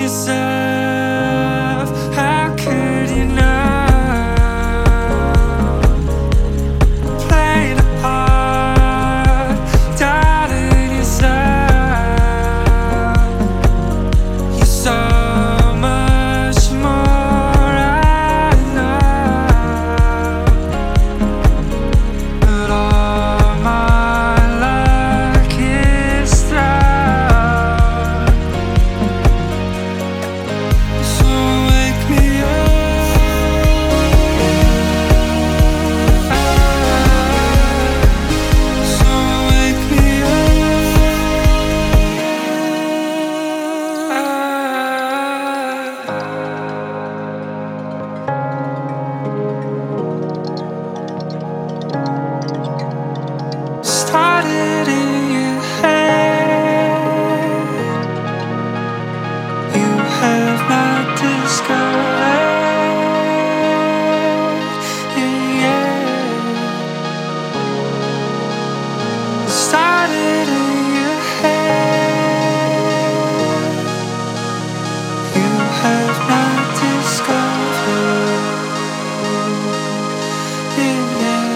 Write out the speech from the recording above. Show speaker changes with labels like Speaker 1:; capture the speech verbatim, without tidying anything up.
Speaker 1: yourself. How could you not play the part, doubting yourself? You're so much more I know, but all my luck is thrown. So wake me up, so wake me up. Started in your head, you have not discovered it yet. Started in your head, you have not discovered it yet.